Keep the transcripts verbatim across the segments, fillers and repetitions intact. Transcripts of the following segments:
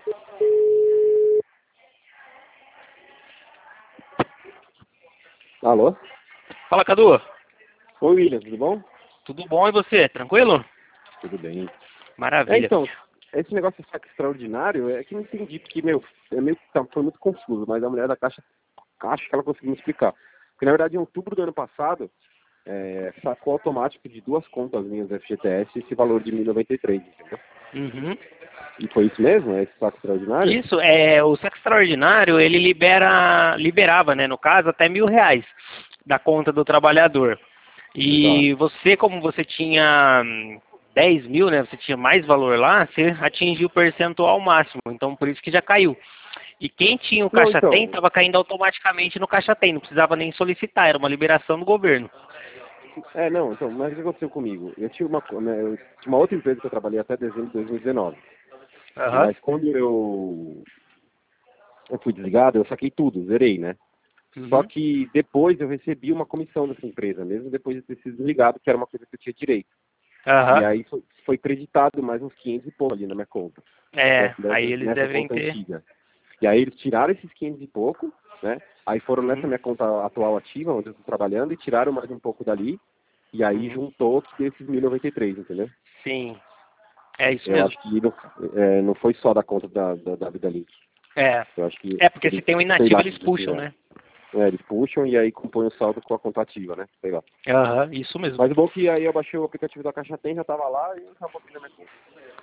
Alô? Fala, Cadu. Oi, William, tudo bom? Tudo bom e você? Tranquilo? Tudo bem. É, Maravilha. então, esse negócio de saque extraordinário é que não entendi, porque, meu, é meio, tá, foi muito confuso, mas a mulher da Caixa, acho que ela conseguiu me explicar. Porque, na verdade, em outubro do ano passado, é, sacou automático de duas contas minhas do F G T S esse valor de mil e noventa e três, entendeu? Uhum. E foi isso mesmo? É esse saque extraordinário? Isso, é, o saque extraordinário, ele libera, liberava, né, no caso, até mil reais da conta do trabalhador. E Tá. você, como você tinha hum, dez mil, né, você tinha mais valor lá, você atingiu o percentual máximo, então por isso que já caiu. E quem tinha o Não, Caixa Tem então, estava caindo automaticamente no Caixa Tem, não precisava nem solicitar, era uma liberação do governo. é, não, então, mas o que aconteceu comigo? Eu tinha uma, né, eu tinha uma outra empresa que eu trabalhei até dezembro de dois mil e dezenove. Aham. Mas quando eu, eu fui desligado, eu saquei tudo, zerei, né? Só Uhum. que depois eu recebi uma comissão dessa empresa, mesmo depois de ter sido desligado, que era uma coisa que eu tinha direito. E Aham. aí foi, foi creditado mais uns quinhentos e pouco ali na minha conta, É, dessa, dessa- aí eles nessa devem conta ter. antiga. E aí eles tiraram esses quinhentos e pouco, né? Aí foram nessa Uhum. minha conta atual ativa, onde eu estou trabalhando, e tiraram mais um pouco dali. E aí Uhum. juntou que deu esses mil e noventa e três, entendeu? Sim, é isso Eu mesmo. acho que não, é, não foi só da conta da, da, da Vida Link. É. Eu acho que É, porque se eles, tem um sei inativo, lá, eles eles, puxam, é, né? é, eles puxam e aí compõem o saldo com a conta ativa, né? Sei lá. Aham, isso mesmo. Mas o bom é que aí eu baixei o aplicativo da Caixa Tem, já tava lá e acabou aqui na minha conta.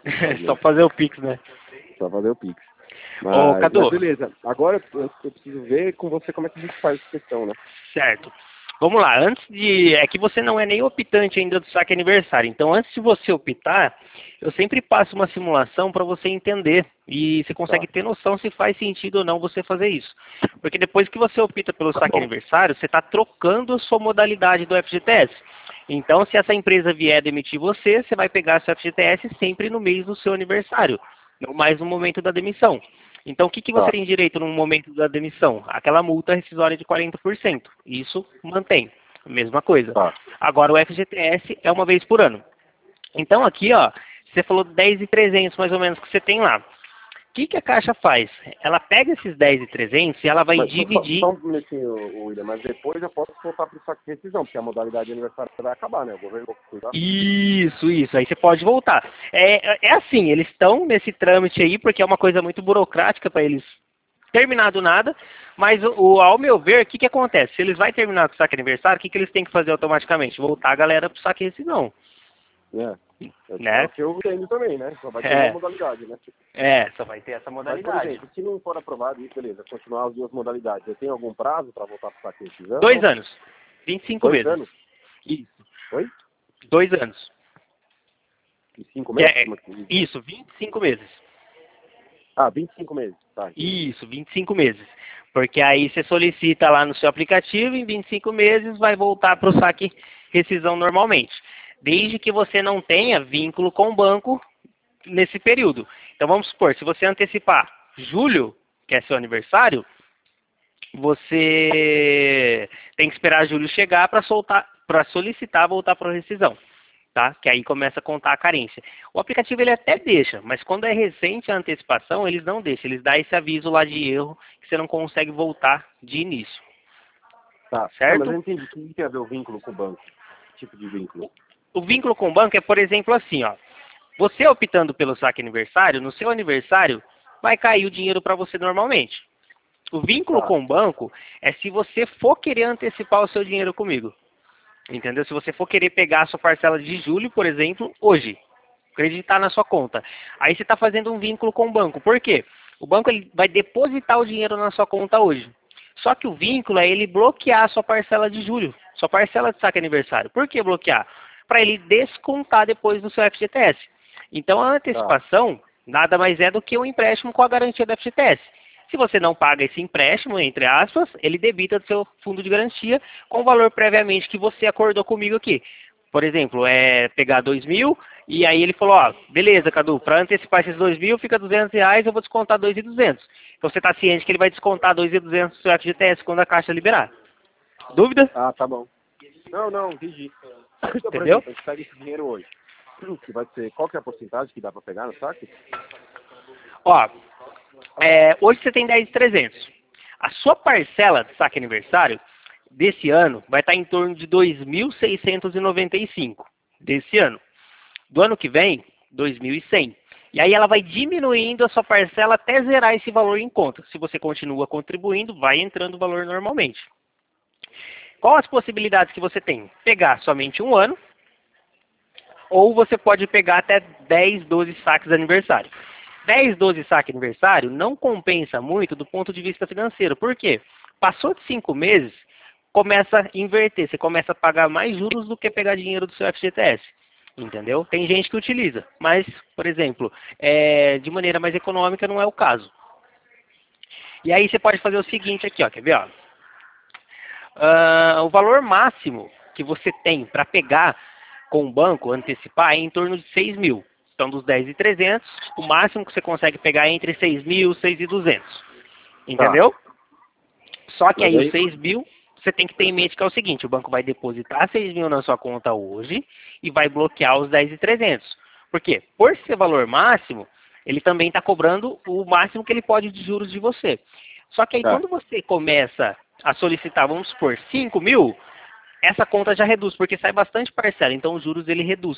Só Sozinho. fazer o Pix, né? Só fazer o Pix. Ô, Mas, mas Cadu, beleza. Agora eu, eu preciso ver com você como é que a gente faz essa questão, né? certo. Vamos lá, antes de. É que você não é nem optante ainda do saque aniversário. Então, antes de você optar, eu sempre passo uma simulação para você entender. E você consegue Tá. ter noção se faz sentido ou não você fazer isso. Porque depois que você opta pelo Tá saque bom. aniversário, você está trocando a sua modalidade do F G T S. Então, se essa empresa vier demitir você, você vai pegar seu F G T S sempre no mês do seu aniversário, não mais no momento da demissão. Então, o que, que você Tá. tem direito no momento da demissão? Aquela multa rescisória de quarenta por cento. Isso mantém. Mesma coisa. Tá. Agora, o F G T S é uma vez por ano. Então, aqui, ó, você falou dez mil e trezentos mais ou menos que você tem lá. O que, que a Caixa faz? Ela pega esses dez mil e trezentos e ela vai Mas só, só- dividir. só um minutinho, William, mas depois eu posso voltar para o saque de rescisão, porque a modalidade de aniversário vai acabar, né? O governo vai cuidar. Isso, isso. Aí você pode voltar. É, é assim, eles estão nesse trâmite aí, porque é uma coisa muito burocrática para eles terminar do nada, mas o, o- ao meu ver, o que, que acontece? Se eles vão terminar com o saque aniversário, o que, que eles têm que fazer automaticamente? Voltar a galera pro saque rescisão, Né? É, é né? o que eu entendo também, né? Só vai ter uma É, modalidade, né? é, só vai ter essa Mas, por modalidade. exemplo, se não for aprovado isso, beleza, continuar as duas modalidades, eu tenho algum prazo para voltar para o saque de Dois rescisão? anos, vinte e cinco Dois meses. anos? Isso, Oi? dois anos. E cinco Que meses? é, Como é que- isso, vinte e cinco meses. Ah, vinte e cinco meses. Tá, entendi. Isso, vinte e cinco meses. Porque aí você solicita lá no seu aplicativo, em vinte e cinco meses vai voltar para o saque rescisão normalmente. Desde que você não tenha vínculo com o banco nesse período. Então vamos supor, se você antecipar julho, que é seu aniversário, você tem que esperar julho chegar para soltar, para solicitar voltar para a rescisão. Tá? Que aí começa a contar a carência. O aplicativo ele até deixa, mas quando é recente a antecipação, eles não deixam. Eles dão esse aviso lá de erro que você não consegue voltar de início. Tá. Não, mas Certo? eu entendi. O que tem a ver o vínculo com o banco? Que tipo de vínculo? O vínculo com o banco é, por exemplo, assim, ó. Você optando pelo saque aniversário, no seu aniversário vai cair o dinheiro para você normalmente. O vínculo Tá. com o banco é se você for querer antecipar o seu dinheiro comigo. Entendeu? Se você for querer pegar a sua parcela de julho, por exemplo, hoje, acreditar na sua conta. Aí você está fazendo um vínculo com o banco. Por quê? O banco ele vai depositar o dinheiro na sua conta hoje. Só que o vínculo é ele bloquear a sua parcela de julho, sua parcela de saque aniversário. Por que bloquear? Para ele descontar depois do seu F G T S. Então a Tá. antecipação nada mais é do que um empréstimo com a garantia do F G T S. Se você não paga esse empréstimo, entre aspas, ele debita do seu fundo de garantia com o valor previamente que você acordou comigo aqui. Por exemplo, é pegar dois mil e aí ele falou, ó, beleza, Cadu, para antecipar esses dois mil fica duzentos reais, eu vou descontar dois mil e duzentos. Então você está ciente que ele vai descontar dois mil e duzentos do seu F G T S quando a Caixa liberar. Dúvida? Ah, tá bom. Não, não, entendi. Então, por Entendeu? exemplo, a gente pega esse dinheiro hoje. Que vai ser, qual que é a porcentagem que dá para pegar no saque? Ó, é, hoje você tem dez mil e trezentos. A sua parcela de saque aniversário desse ano vai estar em torno de dois mil seiscentos e noventa e cinco desse ano. Do ano que vem, dois mil e cem. E aí ela vai diminuindo a sua parcela até zerar esse valor em conta. Se você continua contribuindo, vai entrando o valor normalmente. Qual as possibilidades que você tem? Pegar somente um ano, ou você pode pegar até dez, doze saques de aniversário. dez, doze saques de aniversário não compensa muito do ponto de vista financeiro. Por quê? Passou de cinco meses, começa a inverter. Você começa a pagar mais juros do que pegar dinheiro do seu F G T S. Entendeu? Tem gente que utiliza, mas, por exemplo, é, de maneira mais econômica não é o caso. E aí você pode fazer o seguinte aqui, ó, quer ver? Ó? Uh, o valor máximo que você tem para pegar com o banco, antecipar, é em torno de seis mil. Então, dos dez mil e trezentos, o máximo que você consegue pegar é entre seis mil e seis mil e duzentos. Entendeu? Tá. Só que aí, aí os seis mil... você tem que ter em mente que é o seguinte, o banco vai depositar seis mil na sua conta hoje e vai bloquear os dez mil e trezentos. Por quê? Por ser valor máximo, ele também está cobrando o máximo que ele pode de juros de você. Só que aí tá. Quando você começa a solicitar, vamos supor, cinco mil, essa conta já reduz, porque sai bastante parcela, então os juros ele reduz.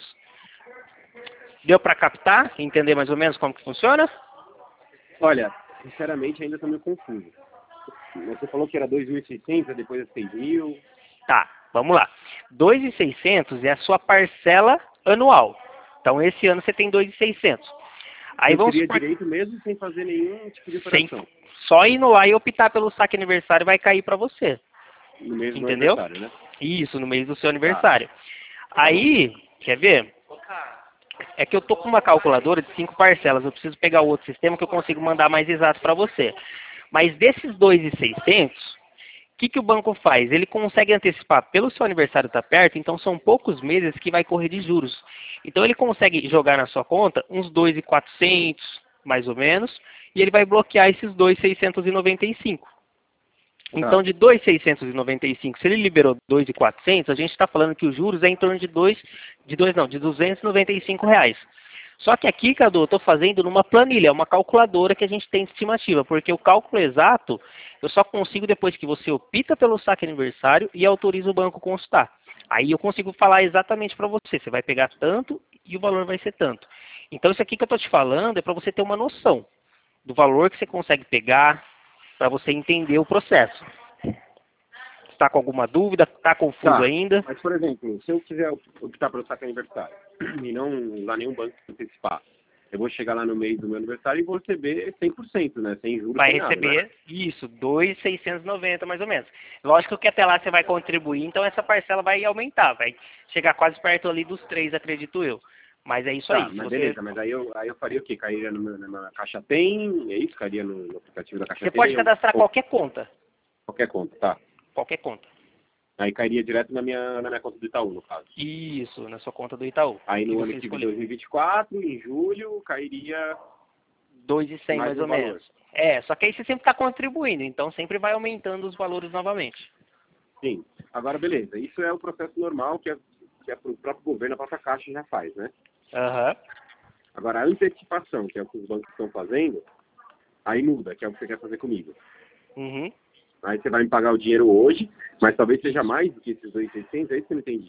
Deu para captar? Entender mais ou menos como que funciona? Olha, sinceramente ainda estou meio confuso. Você falou que era dois mil e seiscentos, depois é seis mil. Tá, vamos lá. dois mil e seiscentos é a sua parcela anual. Então, esse ano você tem dois mil e seiscentos. Aí eu vamos teria supor... direito mesmo sem fazer nenhum tipo de operação. Sem... Só indo lá e optar pelo saque aniversário vai cair para você. No mês Entendeu? do aniversário, né? Isso, no mês do seu aniversário. Tá. Aí, quer ver? É que eu tô com uma calculadora de cinco parcelas. Eu preciso pegar o outro sistema que eu consigo mandar mais exato para você. Mas desses dois mil e seiscentos, o que, que o banco faz? Ele consegue antecipar, pelo seu aniversário estar perto, então são poucos meses que vai correr de juros. Então ele consegue jogar na sua conta uns dois mil e quatrocentos, mais ou menos, e ele vai bloquear esses dois mil seiscentos e noventa e cinco. Então, de dois mil seiscentos e noventa e cinco, se ele liberou dois mil e quatrocentos, a gente está falando que os juros é em torno de dois, de dois não, de duzentos e noventa e cinco reais. Só que aqui, Cadu, eu estou fazendo numa planilha, uma calculadora que a gente tem de estimativa, porque o cálculo exato eu só consigo depois que você opta pelo saque aniversário e autoriza o banco a consultar. Aí eu consigo falar exatamente para você, você vai pegar tanto e o valor vai ser tanto. Então isso aqui que eu estou te falando é para você ter uma noção do valor que você consegue pegar, para você entender o processo. Está com alguma dúvida? Está confuso tá, ainda? Mas, por exemplo, se eu quiser optar pelo saque aniversário e não usar nenhum banco para antecipar, eu vou chegar lá no mês do meu aniversário e vou receber cem por cento, né? Sem juros, vai sem receber, nada, né? isso, dois mil seiscentos e noventa mais ou menos. Lógico que até lá você vai contribuir, então essa parcela vai aumentar, vai chegar quase perto ali dos três, acredito eu. Mas é isso tá, aí. Mas você... beleza, mas aí eu, aí eu faria o quê? Cairia no meu, na Caixa Tem, é isso? Cairia no, no aplicativo da Caixa Você Tem? pode cadastrar ou... qualquer conta. Qualquer conta, tá. Qualquer conta. Aí cairia direto na minha, na minha conta do Itaú, no caso. Isso, na sua conta do Itaú. Aí no ano de de dois mil e vinte e quatro, em julho, cairia dois mil e cem mais, mais ou valor. menos. É, só que aí você sempre está contribuindo, então sempre vai aumentando os valores novamente. Sim. Agora, beleza. Isso é o processo normal que, é, que é o próprio governo, a própria Caixa já faz, né? Aham. Uhum. Agora, a antecipação, que é o que os bancos estão fazendo, aí muda, que é o que você quer fazer comigo. Uhum. Aí você vai me pagar o dinheiro hoje, mas talvez seja mais do que esses dois mil e seiscentos, é isso que eu não entendi.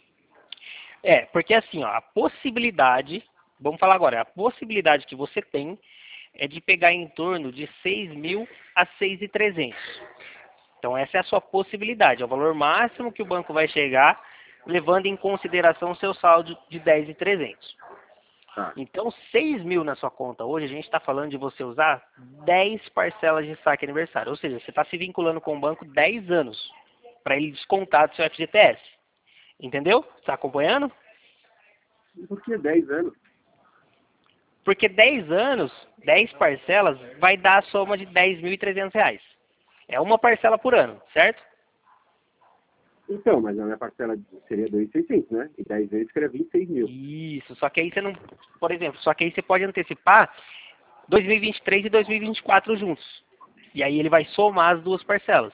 É, porque assim, ó, a possibilidade, vamos falar agora, a possibilidade que você tem é de pegar em torno de seis mil a seis mil e trezentos. Então essa é a sua possibilidade, é o valor máximo que o banco vai chegar, levando em consideração o seu saldo de dez mil e trezentos. Tá. Então seis mil na sua conta hoje, a gente está falando de você usar dez parcelas de saque aniversário. Ou seja, você está se vinculando com o banco dez anos para ele descontar do seu F G T S. Entendeu? Está acompanhando? Por que dez anos? Porque dez anos, dez parcelas, vai dar a soma de dez mil e trezentos reais. É uma parcela por ano, certo? Então, mas a minha parcela seria dois mil e seiscentos, né? E dez vezes seria vinte e seis mil. Isso, só que aí você não... Por exemplo, só que aí você pode antecipar dois mil e vinte e três e dois mil e vinte e quatro juntos. E aí ele vai somar as duas parcelas.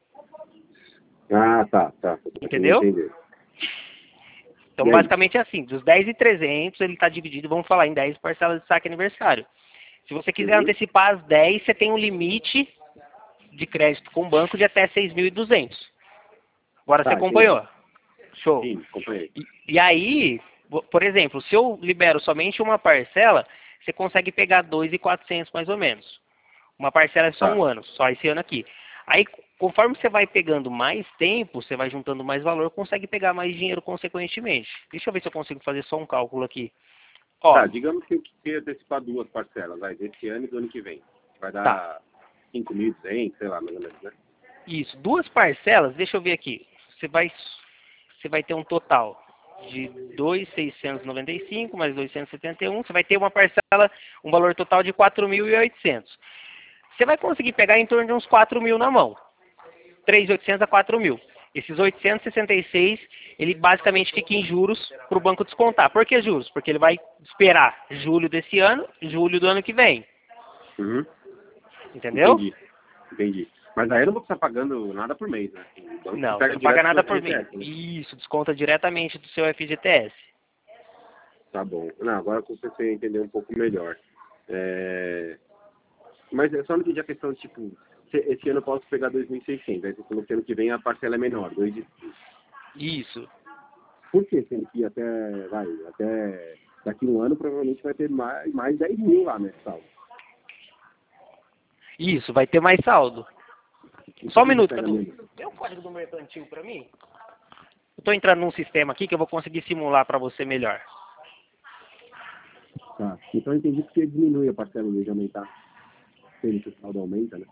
Ah, tá, tá. Entendeu? Entendi. Então, basicamente é assim, dos dez mil e trezentos ele está dividido, vamos falar, em dez parcelas de saque aniversário. Se você quiser Uhum. antecipar as dez, você tem um limite de crédito com o banco de até seis mil e duzentos. Agora Tá, você acompanhou? Show. sim, acompanhei. E, e aí, vo- por exemplo, se eu libero somente uma parcela, você consegue pegar dois mil e quatrocentos mais ou menos. Uma parcela é só Tá. um ano, só esse ano aqui. Aí, conforme você vai pegando mais tempo, você vai juntando mais valor, consegue pegar mais dinheiro consequentemente. Deixa eu ver se eu consigo fazer só um cálculo aqui. Ó, Tá, digamos que eu queria antecipar duas parcelas, vai, desse ano e do ano que vem. Vai tá. dar cinco mil e duzentos, sei lá, mais ou menos, né? Isso, duas parcelas, deixa eu ver aqui. Você vai, você vai ter um total de dois mil seiscentos e noventa e cinco mais duzentos e setenta e um. Você vai ter uma parcela, um valor total de quatro mil e oitocentos. Você vai conseguir pegar em torno de uns quatro mil na mão. três mil e oitocentos a quatro mil. Esses oitocentos e sessenta e seis, ele basicamente fica em juros para o banco descontar. Por que juros? Porque ele vai esperar julho desse ano, julho do ano que vem. Uhum. Entendeu? Entendi, entendi. Mas aí eu não vou estar pagando nada por mês, né? O banco Não, pega você não paga direto nada do por mês. F G T S, né? Isso, desconta diretamente do seu F G T S. Tá bom. Não, agora eu comecei a entender um pouco melhor. É... Mas eu só não entendi a questão de, tipo, se- esse ano eu posso pegar dois mil e seiscentos, aí você falou que ano que vem a parcela é menor, dois mil e quinhentos. Isso. Por que sendo que até, vai, até daqui um ano provavelmente vai ter mais, mais dez mil lá, né, saldo? Isso, vai ter mais saldo. Então, Só um você minuto, pega Cadu. menos. Tem um código do mercantil para mim? Eu tô entrando num sistema aqui que eu vou conseguir simular para você melhor. Tá. Então eu entendi porque diminui a parcela em vez de aumentar. Sendo que o saldo aumenta, né?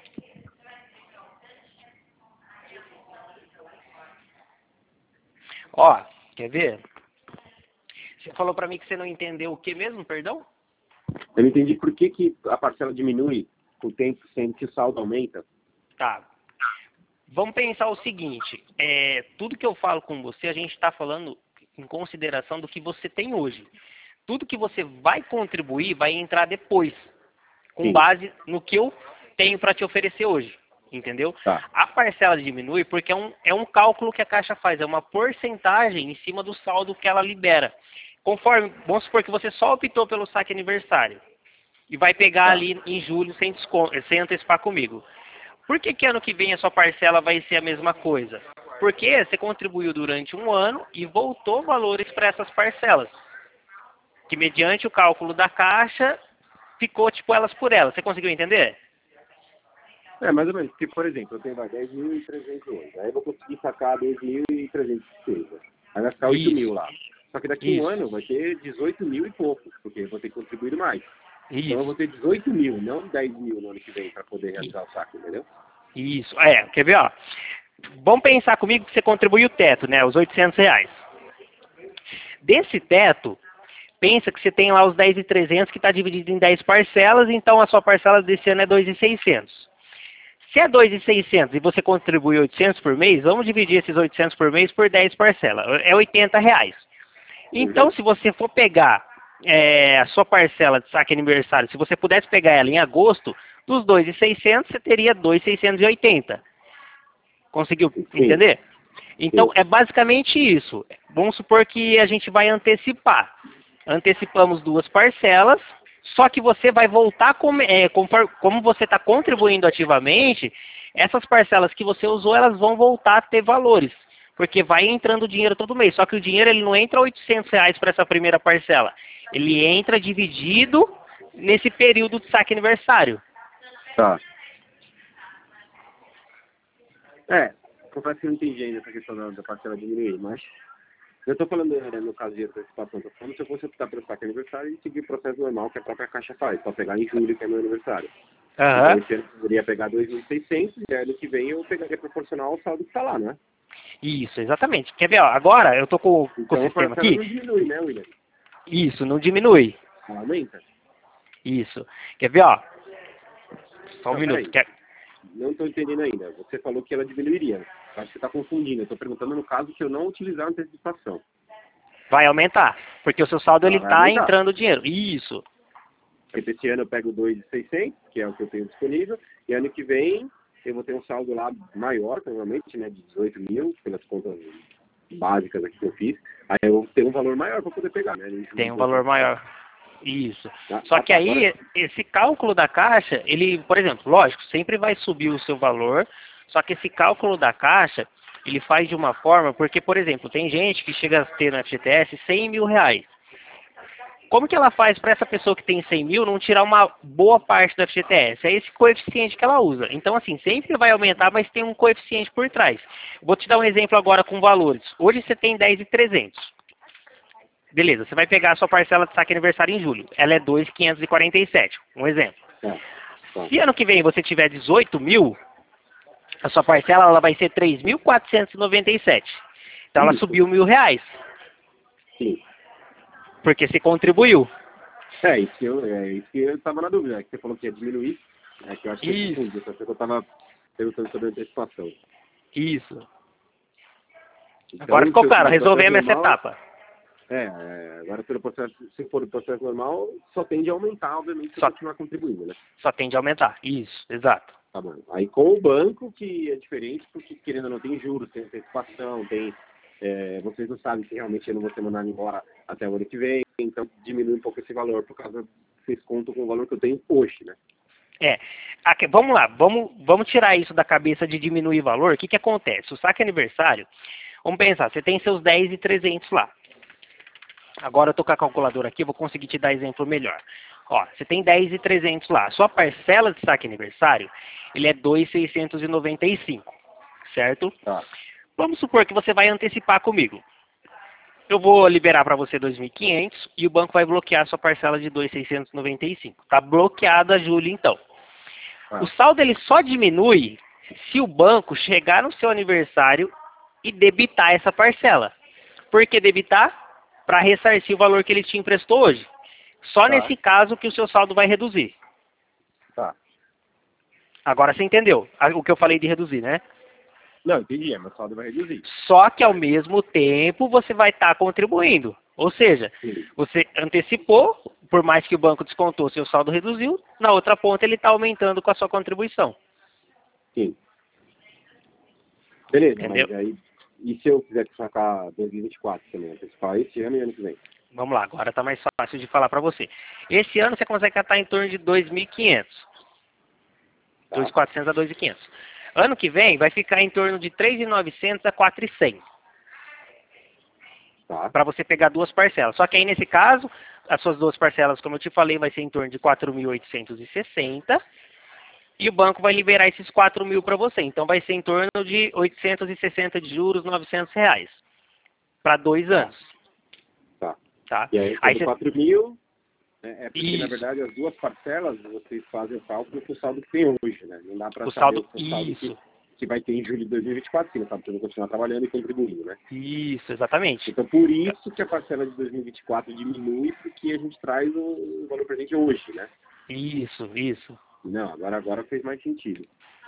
Ó, quer ver? Você falou para mim que você não entendeu o que mesmo, perdão? Eu não entendi por que, que a parcela diminui com o tempo, sendo que o saldo aumenta. Tá. Vamos pensar o seguinte, é, tudo que eu falo com você, a gente está falando em consideração do que você tem hoje. Tudo que você vai contribuir vai entrar depois, com Sim. base no que eu tenho para te oferecer hoje, entendeu? Tá. A parcela diminui porque é um, é um cálculo que a Caixa faz, é uma porcentagem em cima do saldo que ela libera. Conforme, vamos supor que você só optou pelo saque aniversário e vai pegar Tá. ali em julho sem, desconto, sem antecipar comigo. Por que que ano que vem a sua parcela vai ser a mesma coisa? Porque você contribuiu durante um ano e voltou valores para essas parcelas. Que mediante o cálculo da Caixa, ficou tipo elas por elas. Você conseguiu entender? É, mais ou menos. Porque, por exemplo, eu tenho vai, dez mil e trezentos hoje. Aí eu vou conseguir sacar dois mil e trezentos de despesa. Aí vai ficar oito Isso. mil lá. Só que daqui a um Isso. ano vai ter dezoito mil e pouco, porque eu vou ter contribuído mais. Então eu Isso. vou ter dezoito mil, não dez mil no ano que vem para poder realizar o saque, entendeu? Isso. É, quer ver, ó? Vamos pensar comigo que você contribuiu o teto, né? Os oitocentos reais. Desse teto, pensa que você tem lá os dez mil e trezentos que está dividido em dez parcelas, então a sua parcela desse ano é dois mil e seiscentos. Se é dois mil e seiscentos e você contribui oitocentos por mês, vamos dividir esses oitocentos por mês por dez parcelas. É oitenta reais. Então, Uhum. se você for pegar é, a sua parcela de saque aniversário, se você pudesse pegar ela em agosto, dos dois mil e seiscentos você teria dois mil seiscentos e oitenta. Conseguiu Sim, entender? Então, sim. é basicamente isso. Vamos supor que a gente vai antecipar. Antecipamos duas parcelas, só que você vai voltar, com, é, conforme, como você está contribuindo ativamente, essas parcelas que você usou, elas vão voltar a ter valores. Porque vai entrando dinheiro todo mês. Só que o dinheiro ele não entra oitocentos reais para essa primeira parcela. Ele entra dividido nesse período de saque aniversário. Tá. É, confesso que eu não entendi ainda essa questão da, da parcela diminuir, mas eu estou falando, né, no caso de antecipação, estou falando se eu fosse optar pelo saque aniversário e seguir o processo normal que a própria Caixa faz, só pegar em julho, que é meu aniversário. Então Aham. esse ano eu poderia pegar dois mil e seiscentos e aí ano que vem eu pegaria proporcional ao saldo que está lá, né? Isso, exatamente. Quer ver, ó, agora eu tô com, com o Então a sistema parcela aqui. não diminui, né, William? Isso, não diminui. Ela aumenta? Isso. Quer ver, ó? Só um Não, minuto. peraí. Quer... Não estou entendendo ainda. Você falou que ela diminuiria. Acho que você está confundindo. Eu estou perguntando no caso que eu não utilizar a antecipação. Vai aumentar. Porque o seu saldo Ela ele vai tá aumentar. entrando dinheiro. Isso. Porque esse ano eu pego dois mil e seiscentos, que é o que eu tenho disponível, e ano que vem eu vou ter um saldo lá maior, provavelmente, né, de dezoito mil, pelas contas básicas aqui que eu fiz. Aí eu vou ter um valor maior para poder pegar, né? Tem um valor maior. Isso. Ah, Só ah, que tá, aí, agora- esse cálculo da caixa, ele, por exemplo, lógico, sempre vai subir o seu valor, só que esse cálculo da caixa, ele faz de uma forma, porque, por exemplo, tem gente que chega a ter no F G T S cem mil reais. Como que ela faz para essa pessoa que tem cem mil não tirar uma boa parte do F G T S? É esse coeficiente que ela usa. Então, assim, sempre vai aumentar, mas tem um coeficiente por trás. Vou te dar um exemplo agora com valores. Hoje você tem dez mil e trezentos. Beleza, você vai pegar a sua parcela de saque aniversário em julho. Ela é dois mil quinhentos e quarenta e sete. Um exemplo. Tá, tá. Se ano que vem você tiver dezoito mil, a sua parcela ela vai ser três mil quatrocentos e noventa e sete. Então ela Isso. subiu mil reais, Sim. porque você contribuiu. É, isso que eu, é isso que eu estava na dúvida, é que você falou que ia diminuir, é que eu acho que eu Isso. confundi, só que eu estava perguntando sobre a antecipação. Isso. Então, Agora ficou se eu claro, fizer o processo resolvemos essa normal, etapa. É, é, agora pelo processo, se for o processo normal, só tende a aumentar, obviamente, se Só- eu continuar contribuindo, né? Só tende a aumentar. Isso, exato. Tá bom. Aí com o banco, que é diferente, porque querendo ou não tem juros, tem antecipação, tem. É, vocês não sabem se realmente eu não vou ser mandado embora até o ano que vem, então diminui um pouco esse valor, por causa vocês contam com o valor que eu tenho hoje, né? É. Aqui, vamos lá, vamos, vamos tirar isso da cabeça de diminuir valor. O que, que acontece? O saque aniversário, vamos pensar, você tem seus dez mil e trezentos lá. Agora eu tô com a calculadora aqui, eu vou conseguir te dar exemplo melhor. Ó, você tem dez mil e trezentos lá. Sua parcela de saque aniversário, ele é dois mil seiscentos e noventa e cinco, certo? Tá. Vamos supor que você vai antecipar comigo. Eu vou liberar para você dois mil e quinhentos e o banco vai bloquear a sua parcela de dois mil seiscentos e noventa e cinco. Tá bloqueada, Júlio, então. Tá. O saldo ele só diminui se o banco chegar no seu aniversário e debitar essa parcela. Por que debitar? Para ressarcir o valor que ele te emprestou hoje. Só Tá. nesse caso que o seu saldo vai reduzir. Tá. Agora você entendeu a- o que eu falei de reduzir, né? Não, entendi, é, meu saldo vai reduzir. Só que ao mesmo tempo você vai estar contribuindo. Ou seja, Sim. você antecipou, por mais que o banco descontou, seu saldo reduziu, na outra ponta ele está aumentando com a sua contribuição. Sim. Beleza, Entendeu? mas aí. E se eu quiser sacar dois mil e vinte e quatro também? Antecipar esse ano e ano que vem? Vamos lá, agora está mais fácil de falar para você. Esse ano você consegue catar em torno de dois mil e quinhentos. Tá. dois mil e quatrocentos a dois mil e quinhentos. Ano que vem vai ficar em torno de três mil e novecentos a quatro mil e cem. Tá. Para você pegar duas parcelas. Só que aí nesse caso, as suas duas parcelas, como eu te falei, vai ser em torno de quatro mil oitocentos e sessenta. E o banco vai liberar esses quatro mil para você. Então vai ser em torno de oitocentos e sessenta de juros, novecentos reais. Para dois anos. Tá. Tá? E aí, Aí sobre você... quatro mil, é, é porque, na Isso. verdade, as duas parcelas, vocês fazem o cálculo com o saldo que tem hoje, né? Não dá para O saber saldo... o saldo Isso. que, que vai ter em julho de dois mil e vinte e quatro, se não sabe se eu vou continuar trabalhando e contribuindo, né? Isso, exatamente. Então, por isso que a parcela de dois mil e vinte e quatro diminui, porque a gente traz o valor presente hoje, né? Isso, isso. Não, agora, agora fez mais sentido.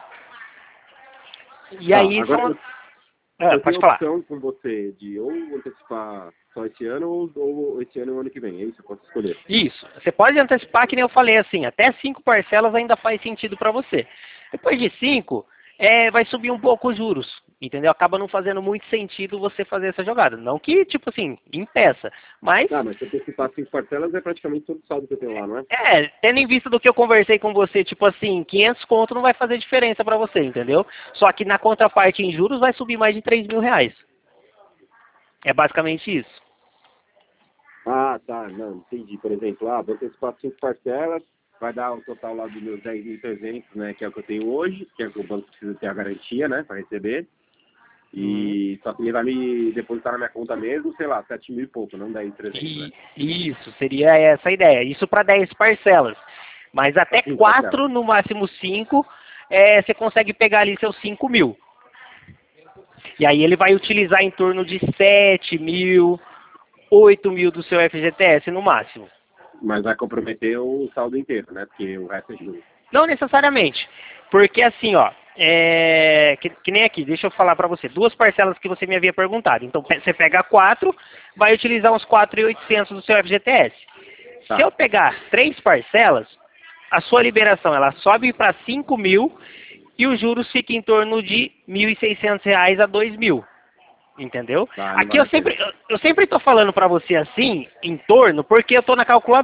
E Tá, aí... agora vamos- eu, Ah, eu pode tenho falar. opção com você de ou antecipar só esse ano ou, ou esse ano e o ano que vem, é isso? Eu posso escolher. Isso. Você pode antecipar, que nem eu falei assim, até cinco parcelas ainda faz sentido para você. Depois de cinco, é, vai subir um pouco os juros, entendeu? Acaba não fazendo muito sentido você fazer essa jogada. Não que, tipo assim, impeça, mas, Ah, mas se eu antecipar cinco parcelas é praticamente todo o saldo que eu tenho lá, não é? é, tendo em vista do que eu conversei com você, tipo assim, quinhentos conto não vai fazer diferença para você, entendeu? Só que na contraparte em juros vai subir mais de três mil reais. É basicamente isso. Ah, tá, não, entendi. Por exemplo, ah, vou antecipar cinco parcelas, vai dar o total lá dos meus dez mil e trezentos, né, que é o que eu tenho hoje, que é o que o banco precisa ter a garantia, né, para receber. E só que ele vai me depositar na minha conta mesmo, sei lá, sete mil e pouco, não dez mil e trezentos, né? E, isso, seria essa a ideia. Isso para dez parcelas. Mas até Cinco quatro, parcelas. no máximo cinco, é, você consegue pegar ali seus cinco mil. E aí ele vai utilizar em torno de sete mil, oito mil do seu F G T S no máximo. Mas vai comprometer o saldo inteiro, né, porque o resto é juros. Não necessariamente. Porque assim, ó, é, que, que nem aqui, deixa eu falar para você, duas parcelas que você me havia perguntado. Então pe- você pega quatro, vai utilizar uns quatro mil e oitocentos do seu F G T S. Tá. Se eu pegar três parcelas, a sua liberação ela sobe para cinco mil e os juros ficam em torno de mil e seiscentos reais a dois mil. Entendeu? Tá, não Aqui vale eu a pena. sempre eu, eu sempre estou falando para você assim, em torno, porque eu estou na calculadora.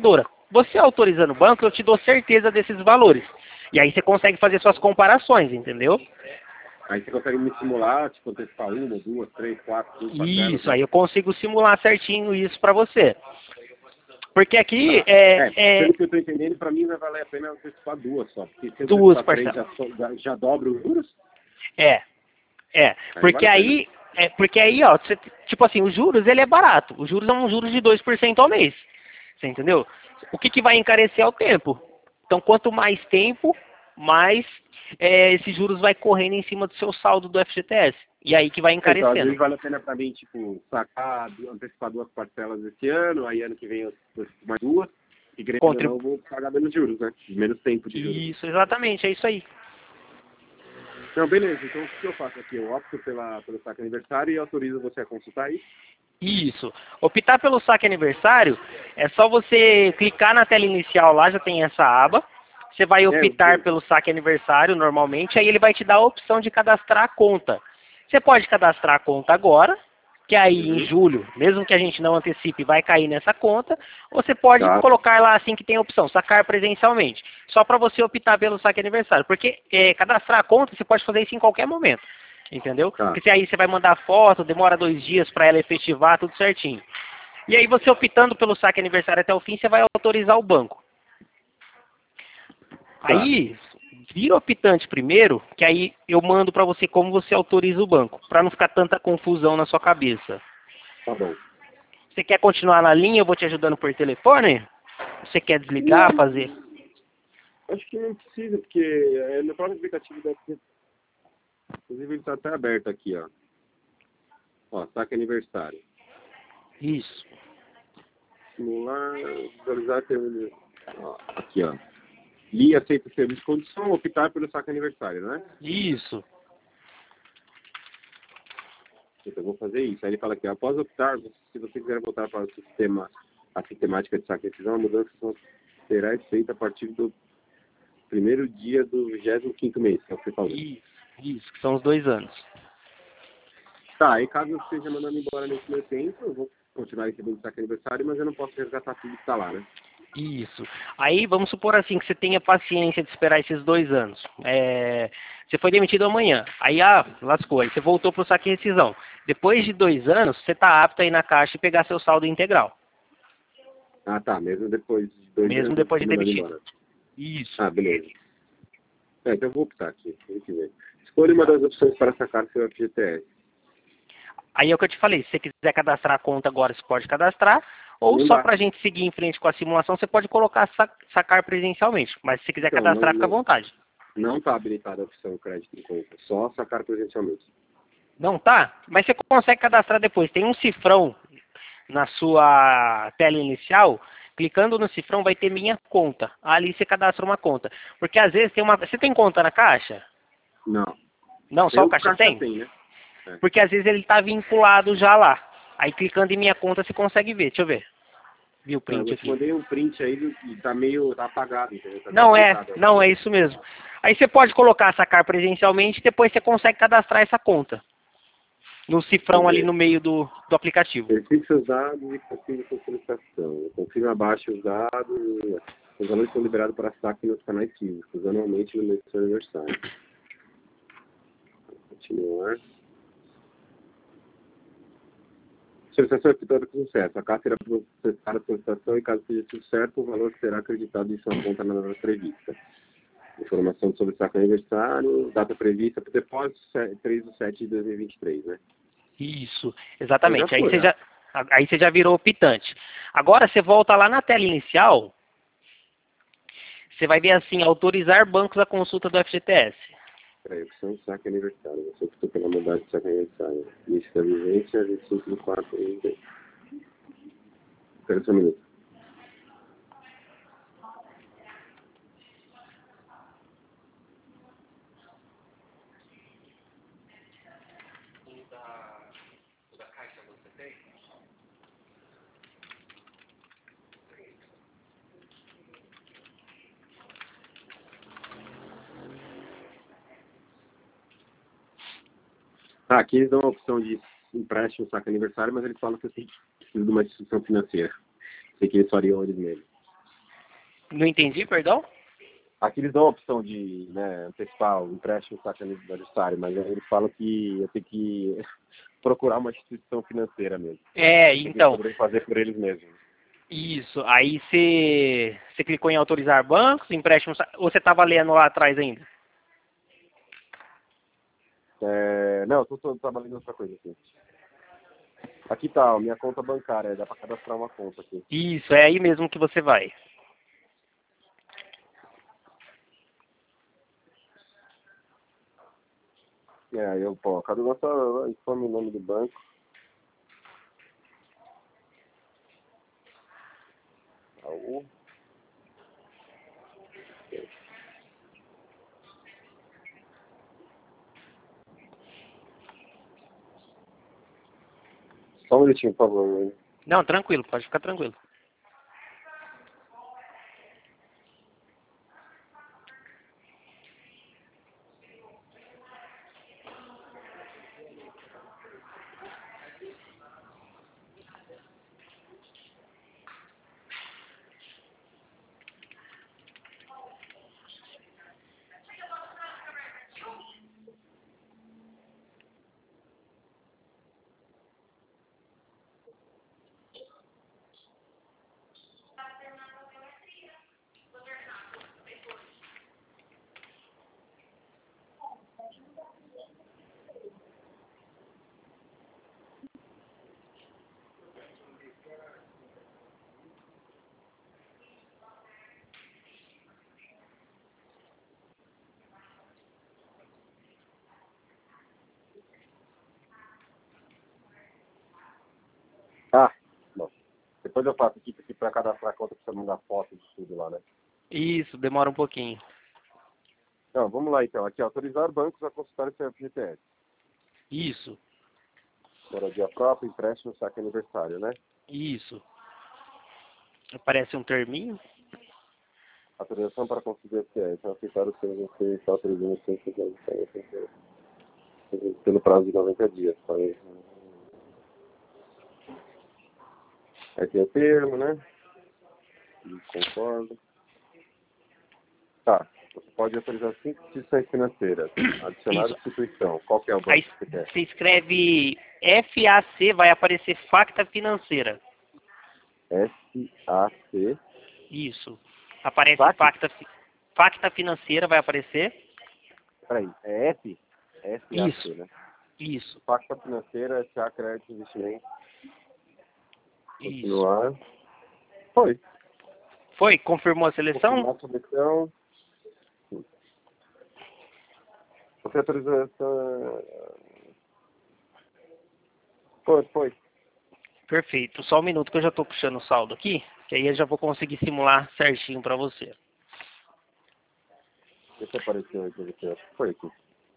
você autorizando o banco, eu te dou certeza desses valores. E aí você consegue fazer suas comparações, entendeu? Aí você consegue me simular, tipo, antecipar uma, duas, três, quatro, cinco parcelas, Isso, né? aí eu consigo simular certinho isso para você. Porque aqui é, É, é pelo que eu tô entendendo, pra mim vai valer a pena antecipar duas só. Porque se eu duas antecipar três, já, parcelas. so- já, já dobra os juros, É, é. aí Porque vale a pena. aí, é, porque aí, ó, você- tipo assim, os juros, ele é barato. Os juros são juros de dois por cento ao mês. Você entendeu? O que, que vai encarecer é o tempo. Então, quanto mais tempo, mais é, esses juros vai correndo em cima do seu saldo do F G T S. E aí que vai É, então, às encarecendo. vezes vale a pena pra mim, tipo, sacar, du- antecipar duas parcelas esse ano, aí ano que vem eu antecipo mais duas, e querendo ou não, Contrib... eu vou pagar menos juros, né? Menos tempo de juros. Isso, exatamente, é isso aí. Não, beleza, então o que eu faço aqui? Eu opto pela, pelo saque aniversário e autorizo você a consultar isso. Isso. Optar pelo saque aniversário é só você clicar na tela inicial lá, já tem essa aba. Você vai É, eu optar vi. pelo saque aniversário normalmente, aí ele vai te dar a opção de cadastrar a conta. Você pode cadastrar a conta agora, que aí em Uhum. julho, mesmo que a gente não antecipe, vai cair nessa conta. Ou você pode Tá. colocar lá assim que tem a opção, sacar presencialmente. Só para você optar pelo saque aniversário. Porque é, cadastrar a conta, você pode fazer isso em qualquer momento. Entendeu? Tá. Porque se aí você vai mandar foto, demora dois dias para ela efetivar, tudo certinho. E aí você optando pelo saque aniversário até o fim, você vai autorizar o banco. Tá. Aí, vira optante primeiro, que aí eu mando para você como você autoriza o banco, para não ficar tanta confusão na sua cabeça. Tá bom. Você quer continuar na linha, eu vou te ajudando por telefone? Você quer desligar, Não, fazer? acho que não precisa, porque é, no próprio aplicativo deve ter. Inclusive ele está até aberto aqui, ó. Ó, saque aniversário. Isso. Simular, visualizar, ter um- ó, aqui, ó. E aceita o serviço de condição, optar pelo saque aniversário, né? Isso. Então, eu vou fazer isso. Aí ele fala aqui, após optar, se você quiser voltar para o sistema, a sistemática de saque e decisão, a mudança só será feita a partir do primeiro dia do vigésimo quinto mês, que é o que você falou. Isso. Isso, que são os dois anos. Tá, aí caso eu esteja mandando embora nesse meu tempo, eu vou continuar recebendo o saque aniversário, mas eu não posso resgatar tudo que está lá, né? Isso. Aí vamos supor assim que você tenha paciência de esperar esses dois anos. É, você foi demitido amanhã. Aí ah, lascou. Aí você voltou para o saque e rescisão. Depois de dois anos, você está apto a ir na caixa e pegar seu saldo integral. Ah, tá, mesmo depois de dois Mesmo anos depois eu de fui mandado demitido. embora. Isso. Ah, beleza. É, então eu vou optar aqui, tem que ver. Escolha uma das opções para sacar seu F G T S. Aí é o que eu te falei. Se você quiser cadastrar a conta agora, você pode cadastrar. Ou Não só dá. para a gente seguir em frente com a simulação, você pode colocar sa- sacar presencialmente. Mas se você quiser Então, não, cadastrar, fica à não, vontade. não está habilitada a opção crédito em conta, só sacar presencialmente. Não tá? Mas você consegue cadastrar depois. Tem um cifrão na sua tela inicial. Clicando no cifrão vai ter minha conta. Ali você cadastra uma conta. Porque às vezes tem uma... Você tem conta na Caixa? Não. Não, só Eu o Caixa caixa tem? tem, né? É. Porque às vezes ele está vinculado já lá. Aí clicando em minha conta você consegue ver. Deixa eu ver. Vi o Não, print eu te aqui. mandei um print aí do- e tá meio tá apagado, entendeu? Tá Não é, desabilitado. não é isso mesmo. Aí você pode colocar sacar presencialmente e depois você consegue cadastrar essa conta. No cifrão ali no meio do, do aplicativo. Verifique seus dados e confirme sua solicitação. Confirme abaixo os dados. Os valores são liberados para saque nos canais físicos, anualmente no mês do seu aniversário. Continuar. Solicitação efetuada com sucesso. A carta será processada a solicitação e, caso seja tudo certo, o valor será acreditado em sua conta na data prevista. Informação sobre o saque aniversário, data prevista para o depósito, três de setembro de dois mil e vinte e três, né? Isso, Então já exatamente. Aí foi, você já. já, aí você já virou optante. Agora você volta lá na tela inicial, você vai ver assim, autorizar bancos à consulta do F G T S. Peraí, opção saque aniversário. Você optou pela modalidade de saque aniversário. Início da vigência, vinte e cinco de quatro. Espera só um minuto. Ah, aqui eles dão a opção de empréstimo, saque aniversário, mas eles falam que você precisa de uma instituição financeira. Sei que eles fariam eles mesmos. Não entendi, perdão? Aqui eles dão a opção de, né, antecipar o empréstimo saque aniversário, mas aí eles falam que eu tenho que procurar uma instituição financeira mesmo. É, Tem que então, poder fazer por eles mesmos. isso. Aí você você clicou em autorizar bancos, empréstimo, sa- ou você estava lendo lá atrás ainda? É, não, eu tô, tô trabalhando em outra coisa aqui. Aqui tá, ó, minha conta bancária, dá pra cadastrar uma conta aqui. Isso, é aí mesmo que você vai. É, eu, pô, cadê o nosso, informe o nome do banco? Raul. Só um minutinho, por favor. Não, tranquilo, pode ficar tranquilo. Ah, bom. Depois eu faço aqui, porque para cadastrar a conta precisa mandar foto de tudo lá, né? Isso, demora um pouquinho. Não, vamos lá então. Aqui, autorizar bancos a consultar o seu F G T S. Isso, Moradia própria, empréstimo, saque aniversário, né? isso. Aparece um terminho. Autorização para conceder F T S. Então, aceitar o seu você está autorizando o seu F G T S pelo prazo de noventa dias. Tá? Aqui é o termo, né? Concordo. Tá. Você pode autorizar cinco instituições financeiras. Adicionar Isso. instituição. Qual que é o Aí banco que você quer? você escreve F A C, vai aparecer Facta Financeira. S A C. Isso. Aparece Saque? Facta, Fi- Facta Financeira, vai aparecer. Peraí, é F? S A C, Isso, né? isso, Facta financeira, S A crédito, investimento. isso. Continuar. Foi. Foi? Confirmou a seleção? Confirmar a seleção. Você autorizou essa... Foi, foi. Perfeito. Só um minuto que eu já estou puxando o saldo aqui, que aí eu já vou conseguir simular certinho para você. Deixa eu aparecer aí pra você. Foi aqui.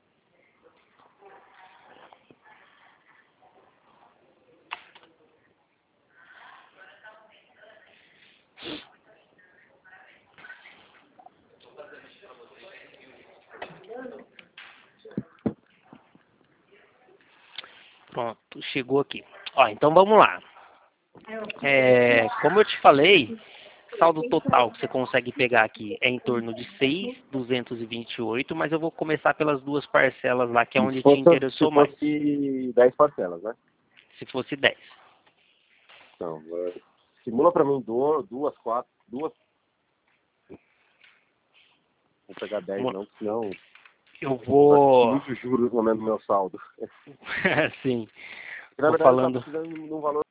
Pronto, chegou aqui. Ó, então vamos lá. É, como eu te falei, saldo total que você consegue pegar aqui é em torno de seis mil duzentos e vinte e oito, mas eu vou começar pelas duas parcelas lá, que é Se onde te fosse, interessou se mais. fosse dez parcelas, né? Se fosse dez. Então, é, simula pra mim duas, duas, quatro, duas. Vou pegar dez Mo- não, senão Eu vai ter vou. muitos juros no meu saldo. Sim, Na vou verdade, eu falando. estava precisando de um valor